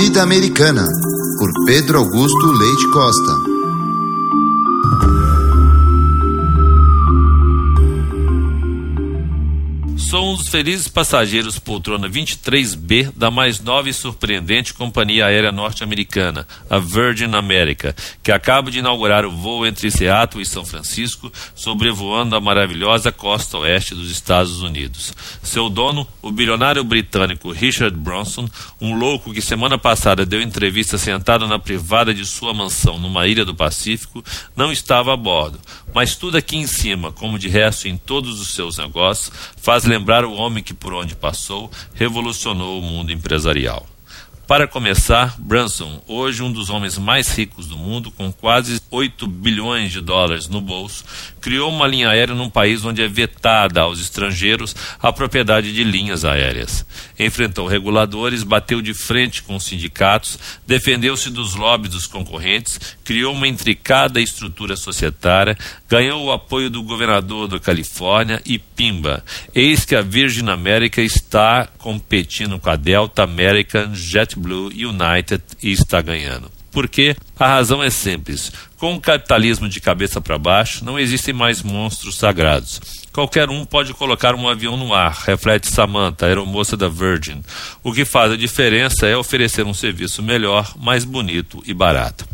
Vida Americana, por Pedro Augusto Leite Costa. São os felizes passageiros poltrona 23B da mais nova e surpreendente companhia aérea norte-americana, a Virgin America, que acaba de inaugurar o voo entre Seattle e São Francisco, sobrevoando a maravilhosa costa oeste dos Estados Unidos. Seu dono, o bilionário britânico Richard Branson, um louco que semana passada deu entrevista sentado na privada de sua mansão numa ilha do Pacífico, não estava a bordo, mas tudo aqui em cima, como de resto em todos os seus negócios, faz lembrar o homem que por onde passou revolucionou o mundo empresarial. Para começar, Branson, hoje um dos homens mais ricos do mundo, com quase 8 bilhões de dólares no bolso, criou uma linha aérea num país onde é vetada aos estrangeiros a propriedade de linhas aéreas. Enfrentou reguladores, bateu de frente com os sindicatos, defendeu-se dos lobbies dos concorrentes, criou uma intricada estrutura societária, ganhou o apoio do governador da Califórnia e pimba, eis que a Virgin America está competindo com a Delta, American, JetBlue, United e está ganhando. Por quê? A razão é simples. Com o capitalismo de cabeça para baixo, não existem mais monstros sagrados. Qualquer um pode colocar um avião no ar, reflete Samantha, aeromoça da Virgin. O que faz a diferença é oferecer um serviço melhor, mais bonito e barato.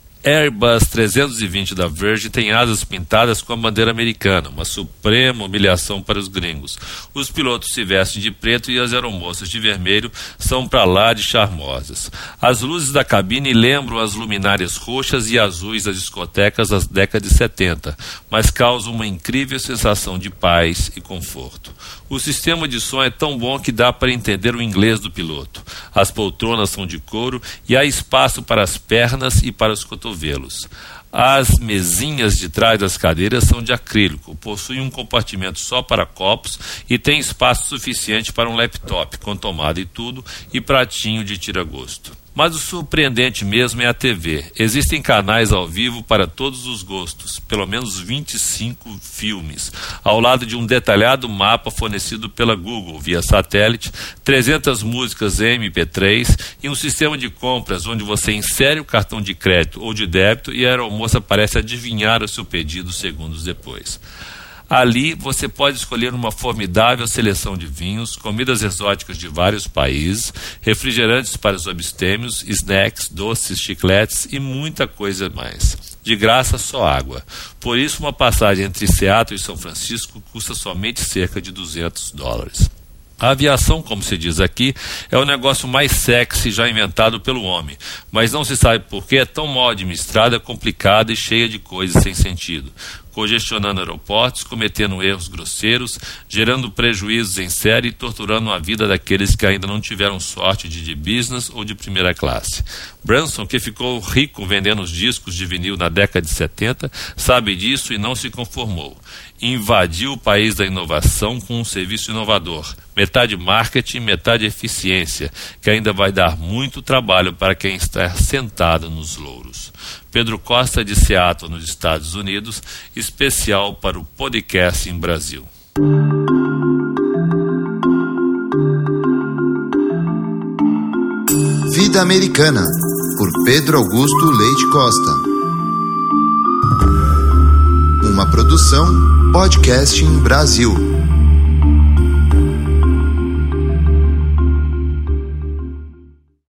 Airbus 320 da Virgin tem asas pintadas com a bandeira americana, uma suprema humilhação para os gringos. Os pilotos se vestem de preto e as aeromoças de vermelho são para lá de charmosas. As luzes da cabine lembram as luminárias roxas e azuis das discotecas das décadas de 70, mas causam uma incrível sensação de paz e conforto. O sistema de som é tão bom que dá para entender o inglês do piloto. As poltronas são de couro e há espaço para as pernas e para os cotovelos. As mesinhas de trás das cadeiras são de acrílico, possuem um compartimento só para copos e tem espaço suficiente para um laptop com tomada e tudo e pratinho de tira-gosto. Mas o surpreendente mesmo é a TV. Existem canais ao vivo para todos os gostos, pelo menos 25 filmes, ao lado de um detalhado mapa fornecido pela Google via satélite, 300 músicas em MP3 e um sistema de compras onde você insere o cartão de crédito ou de débito e a aeromoça parece adivinhar o seu pedido segundos depois. Ali você pode escolher uma formidável seleção de vinhos, comidas exóticas de vários países, refrigerantes para os abstêmios, snacks, doces, chicletes e muita coisa mais. De graça, só água. Por isso, uma passagem entre Seattle e São Francisco custa somente cerca de $200. A aviação, como se diz aqui, é o negócio mais sexy já inventado pelo homem, mas não se sabe por que é tão mal administrada, complicada e cheia de coisas sem sentido, congestionando aeroportos, cometendo erros grosseiros, gerando prejuízos em série e torturando a vida daqueles que ainda não tiveram sorte de business ou de primeira classe. Branson, que ficou rico vendendo os discos de vinil na década de 70, sabe disso e não se conformou. Invadiu o país da inovação com um serviço inovador, metade marketing, metade eficiência, que ainda vai dar muito trabalho para quem está sentado nos louros. Pedro Costa, de Seattle, nos Estados Unidos, especial para o podcast em Brasil. Vida Americana, por Pedro Augusto Leite Costa. Uma produção Podcast em Brasil.